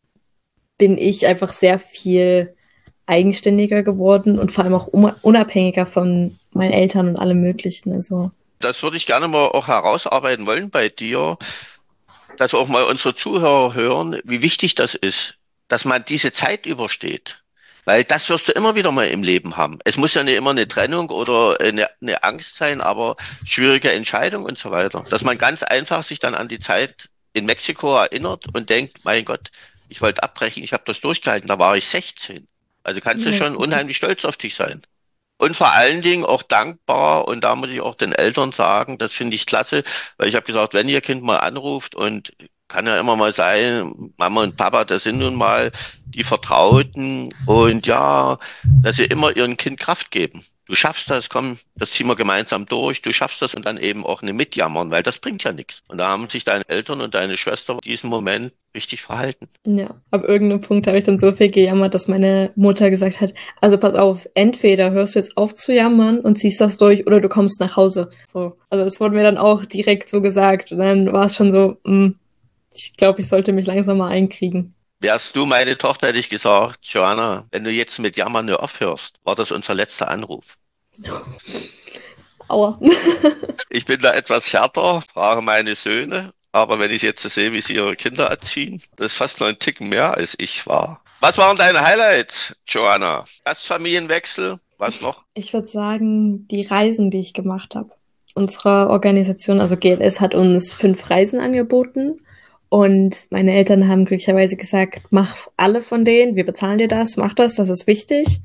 bin ich einfach sehr viel eigenständiger geworden und vor allem auch unabhängiger von meinen Eltern und allem Möglichen. Also Das würde ich gerne mal auch herausarbeiten wollen bei dir, dass auch mal unsere Zuhörer hören, wie wichtig das ist, dass man diese Zeit übersteht. Weil das wirst du immer wieder mal im Leben haben. Es muss ja nicht immer eine Trennung oder eine, eine Angst sein, aber schwierige Entscheidungen und so weiter. Dass man ganz einfach sich dann an die Zeit in Mexiko erinnert und denkt, mein Gott, ich wollte abbrechen, ich habe das durchgehalten, da war ich sechzehn. Also kannst du schon unheimlich stolz auf dich sein. Und vor allen Dingen auch dankbar, und da muss ich auch den Eltern sagen, das finde ich klasse, weil ich habe gesagt, wenn ihr Kind mal anruft und kann ja immer mal sein, Mama und Papa, das sind nun mal die Vertrauten und ja, dass sie immer ihrem Kind Kraft geben. Du schaffst das, komm, das ziehen wir gemeinsam durch, du schaffst das und dann eben auch nicht mitjammern, weil das bringt ja nichts. Und da haben sich deine Eltern und deine Schwester in diesem Moment richtig verhalten. Ja, ab irgendeinem Punkt habe ich dann so viel gejammert, dass meine Mutter gesagt hat, also pass auf, entweder hörst du jetzt auf zu jammern und ziehst das durch oder du kommst nach Hause. So, also das wurde mir dann auch direkt so gesagt und dann war es schon so, mh, ich glaube, ich sollte mich langsam mal einkriegen. Wärst du meine Tochter, hätte ich gesagt, Joanna, wenn du jetzt mit Jammern nur aufhörst, war das unser letzter Anruf. Aua. Ich bin da etwas härter, trage meine Söhne, aber wenn ich jetzt sehe, wie sie ihre Kinder erziehen, das ist fast noch ein Ticken mehr als ich war. Was waren deine Highlights, Joanna? Gastfamilienwechsel, was noch? Ich würde sagen, die Reisen, die ich gemacht habe. Unsere Organisation, also G L S, hat uns fünf Reisen angeboten und meine Eltern haben glücklicherweise gesagt, mach alle von denen, wir bezahlen dir das, mach das, das ist wichtig.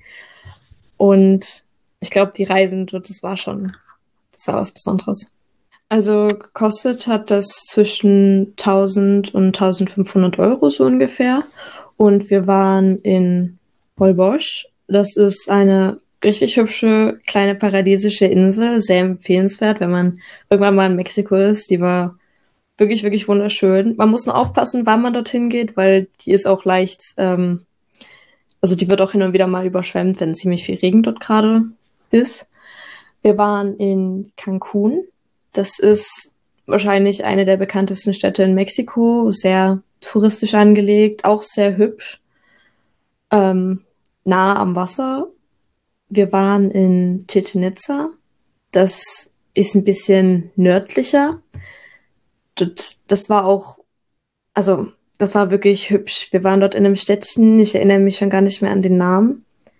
Und ich glaube, die Reisen dort, das war schon, das war was Besonderes. Also gekostet hat das zwischen tausend und tausendfünfhundert Euro so ungefähr. Und wir waren in Holbox. Das ist eine richtig hübsche, kleine paradiesische Insel. Sehr empfehlenswert, wenn man irgendwann mal in Mexiko ist. Die war wirklich, wirklich wunderschön. Man muss nur aufpassen, wann man dorthin geht, weil die ist auch leicht, ähm, also die wird auch hin und wieder mal überschwemmt, wenn ziemlich viel Regen dort gerade ist. Wir waren in Cancun. Das ist wahrscheinlich eine der bekanntesten Städte in Mexiko, sehr touristisch angelegt, auch sehr hübsch, ähm, nah am Wasser. Wir waren in Chichén Itzá. Das ist ein bisschen nördlicher. Das, das war auch, also das war wirklich hübsch. Wir waren dort in einem Städtchen, ich erinnere mich schon gar nicht mehr an den Namen.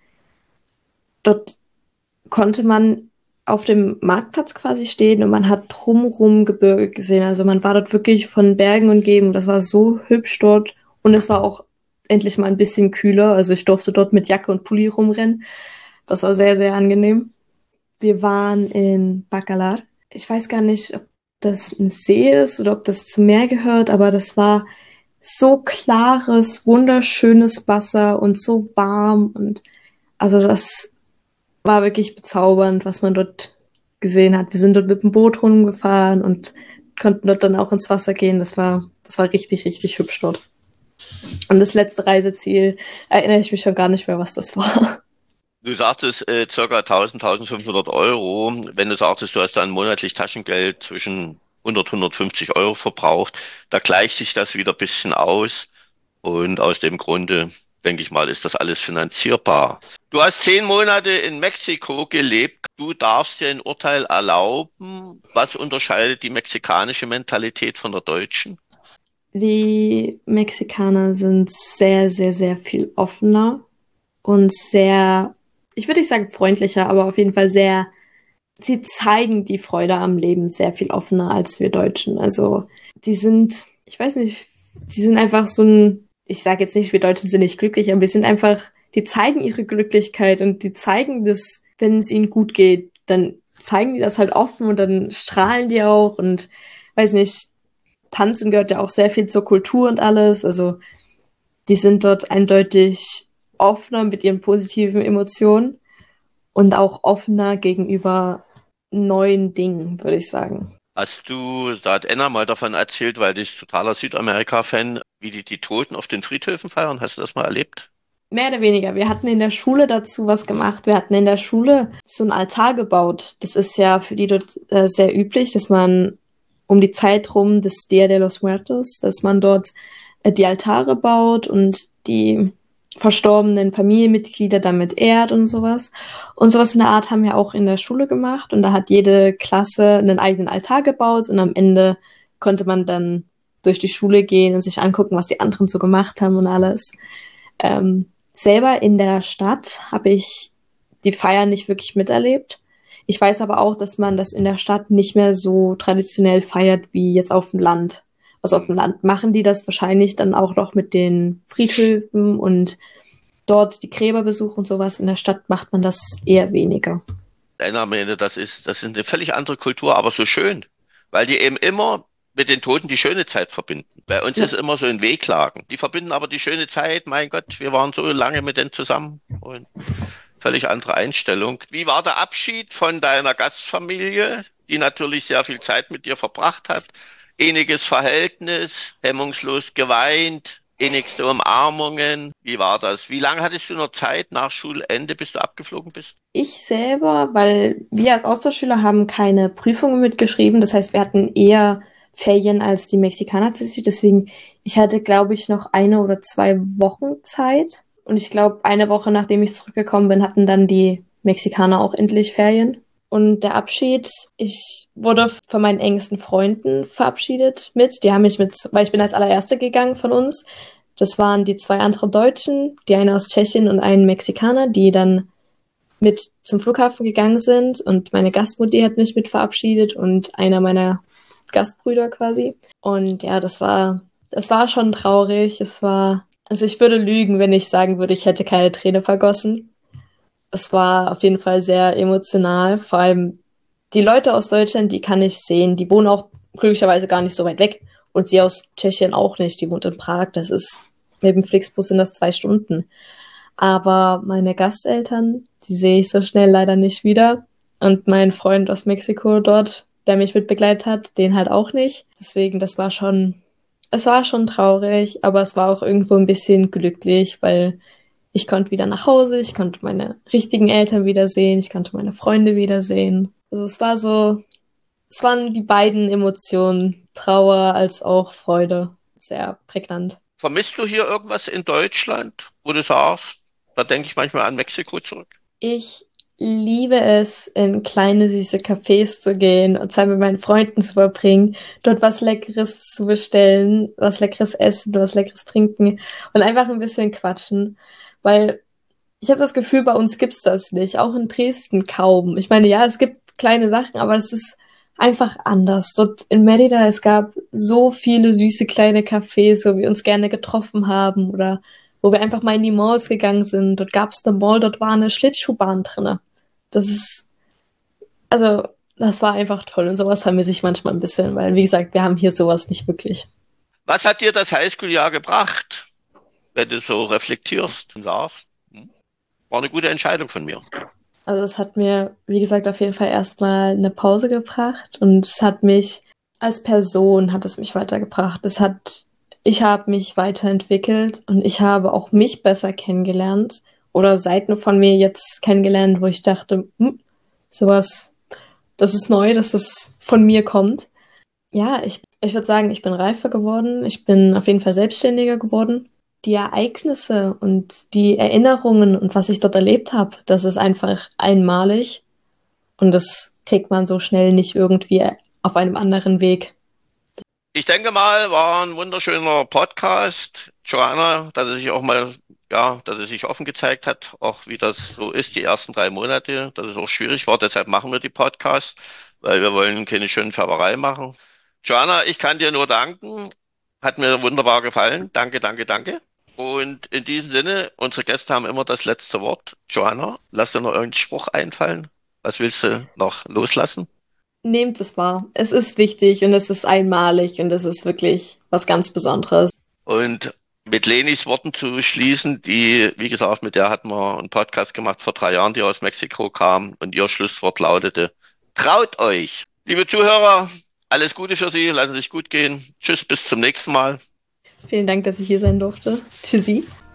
Dort konnte man auf dem Marktplatz quasi stehen und man hat drumherum Gebirge gesehen. Also man war dort wirklich von Bergen umgeben. Das war so hübsch dort und es war auch endlich mal ein bisschen kühler. Also ich durfte dort mit Jacke und Pulli rumrennen. Das war sehr, sehr angenehm. Wir waren in Bacalar. Ich weiß gar nicht, ob das ein See ist oder ob das zum Meer gehört, aber das war so klares, wunderschönes Wasser und so warm und also das war wirklich bezaubernd, was man dort gesehen hat. Wir sind dort mit dem Boot rumgefahren und konnten dort dann auch ins Wasser gehen. Das war, das war richtig, richtig hübsch dort. Und das letzte Reiseziel erinnere ich mich schon gar nicht mehr, was das war. Du sagtest äh, circa tausend, tausendfünfhundert Euro. Wenn du sagtest, du hast dann monatlich Taschengeld zwischen hundert, hundertfünfzig Euro verbraucht, da gleicht sich das wieder ein bisschen aus. Und aus dem Grunde, denke ich mal, ist das alles finanzierbar. Du hast zehn Monate in Mexiko gelebt. Du darfst dir ein Urteil erlauben. Was unterscheidet die mexikanische Mentalität von der deutschen? Die Mexikaner sind sehr, sehr, sehr viel offener und sehr, ich würde nicht sagen freundlicher, aber auf jeden Fall sehr, sie zeigen die Freude am Leben sehr viel offener als wir Deutschen. Also die sind, ich weiß nicht, die sind einfach so ein, ich sage jetzt nicht, wir Deutschen sind nicht glücklich, aber wir sind einfach, die zeigen ihre Glücklichkeit und die zeigen das, wenn es ihnen gut geht, dann zeigen die das halt offen und dann strahlen die auch und weiß nicht, Tanzen gehört ja auch sehr viel zur Kultur und alles. Also die sind dort eindeutig offener mit ihren positiven Emotionen und auch offener gegenüber neuen Dingen, würde ich sagen. Hast du, da hat Enna mal davon erzählt, weil die ist totaler Südamerika-Fan, wie die die Toten auf den Friedhöfen feiern? Hast du das mal erlebt? Mehr oder weniger. Wir hatten in der Schule dazu was gemacht. Wir hatten in der Schule so einen Altar gebaut. Das ist ja für die dort äh, sehr üblich, dass man um die Zeit rum des Dia de los Muertos, dass man dort äh, die Altare baut und die verstorbenen Familienmitglieder damit ehrt und sowas. Und sowas in der Art haben wir auch in der Schule gemacht. Und da hat jede Klasse einen eigenen Altar gebaut und am Ende konnte man dann durch die Schule gehen und sich angucken, was die anderen so gemacht haben und alles. Ähm, selber in der Stadt habe ich die Feier nicht wirklich miterlebt. Ich weiß aber auch, dass man das in der Stadt nicht mehr so traditionell feiert wie jetzt auf dem Land. Also auf dem Land machen die das wahrscheinlich dann auch noch mit den Friedhöfen und dort die Gräberbesuche und sowas. In der Stadt macht man das eher weniger. Enna meinte, das ist, das ist eine völlig andere Kultur, aber so schön, weil die eben immer mit den Toten die schöne Zeit verbinden. Bei uns Ja. ist immer so ein Wehklagen. Die verbinden aber die schöne Zeit. Mein Gott, wir waren so lange mit denen zusammen und völlig andere Einstellung. Wie war der Abschied von deiner Gastfamilie, die natürlich sehr viel Zeit mit dir verbracht hat? Inniges Verhältnis, hemmungslos geweint, innigste Umarmungen. Wie war das? Wie lange hattest du noch Zeit nach Schulende, bis du abgeflogen bist? Ich selber, weil wir als Austauschschüler haben keine Prüfungen mitgeschrieben. Das heißt, wir hatten eher Ferien als die Mexikaner tatsächlich. Deswegen, ich hatte, glaube ich, noch eine oder zwei Wochen Zeit. Und ich glaube, eine Woche nachdem ich zurückgekommen bin, hatten dann die Mexikaner auch endlich Ferien. Und der Abschied, ich wurde von meinen engsten Freunden verabschiedet mit. Die haben mich mit, weil ich bin als allererste gegangen von uns. Das waren die zwei anderen Deutschen, die eine aus Tschechien und einen Mexikaner, die dann mit zum Flughafen gegangen sind. Und meine Gastmutti hat mich mit verabschiedet und einer meiner Gastbrüder quasi. Und ja, das war, das war schon traurig. Es war, also ich würde lügen, wenn ich sagen würde, ich hätte keine Träne vergossen. Es war auf jeden Fall sehr emotional. Vor allem die Leute aus Deutschland, die kann ich sehen. Die wohnen auch glücklicherweise gar nicht so weit weg. Und sie aus Tschechien auch nicht. Die wohnt in Prag. Das ist, mit dem Flixbus sind das zwei Stunden. Aber meine Gasteltern, die sehe ich so schnell leider nicht wieder. Und mein Freund aus Mexiko dort, der mich mit begleitet hat, den halt auch nicht. Deswegen, das war schon, es war schon traurig, aber es war auch irgendwo ein bisschen glücklich, weil ich konnte wieder nach Hause, ich konnte meine richtigen Eltern wiedersehen, ich konnte meine Freunde wiedersehen. Also es war so, es waren die beiden Emotionen, Trauer als auch Freude, sehr prägnant. Vermisst du hier irgendwas in Deutschland, wo du sagst, da denke ich manchmal an Mexiko zurück? Ich liebe es, in kleine süße Cafés zu gehen und Zeit mit meinen Freunden zu verbringen, dort was Leckeres zu bestellen, was Leckeres essen, was Leckeres trinken und einfach ein bisschen quatschen, weil ich habe das Gefühl, bei uns gibt's das nicht, auch in Dresden kaum. Ich meine, ja, es gibt kleine Sachen, aber es ist einfach anders. Dort in Mérida, es gab so viele süße kleine Cafés, wo wir uns gerne getroffen haben oder wo wir einfach mal in die Malls gegangen sind. Dort gab's eine Mall, dort war eine Schlittschuhbahn drinne. Das ist, also, das war einfach toll und sowas vermisse ich manchmal ein bisschen, weil, wie gesagt, wir haben hier sowas nicht wirklich. Was hat dir das Highschool-Jahr gebracht, wenn du so reflektierst und sagst, hm, war eine gute Entscheidung von mir? Also es hat mir, wie gesagt, auf jeden Fall erstmal eine Pause gebracht und es hat mich, als Person hat es mich weitergebracht. Es hat, ich habe mich weiterentwickelt und ich habe auch mich besser kennengelernt oder Seiten von mir jetzt kennengelernt, wo ich dachte, hm, sowas, das ist neu, dass das von mir kommt. Ja, ich, ich würde sagen, ich bin reifer geworden. Ich bin auf jeden Fall selbstständiger geworden. Die Ereignisse und die Erinnerungen und was ich dort erlebt habe, das ist einfach einmalig und das kriegt man so schnell nicht irgendwie auf einem anderen Weg. Ich denke mal, war ein wunderschöner Podcast. Joanna, dass es sich auch mal, ja, dass es sich offen gezeigt hat, auch wie das so ist, die ersten drei Monate, dass es auch schwierig war. Deshalb machen wir die Podcasts, weil wir wollen keine schönen Färberei machen. Joanna, ich kann dir nur danken. Hat mir wunderbar gefallen. Danke, danke, danke. Und in diesem Sinne, unsere Gäste haben immer das letzte Wort. Joanna, lass dir noch irgendeinen Spruch einfallen. Was willst du noch loslassen? Nehmt es wahr. Es ist wichtig und es ist einmalig und es ist wirklich was ganz Besonderes. Und mit Lenis Worten zu schließen, die, wie gesagt, mit der hatten wir einen Podcast gemacht vor drei Jahren, die aus Mexiko kam und ihr Schlusswort lautete, traut euch. Liebe Zuhörer, alles Gute für Sie, lassen Sie sich gut gehen. Tschüss, bis zum nächsten Mal. Vielen Dank, dass ich hier sein durfte. Tschüssi.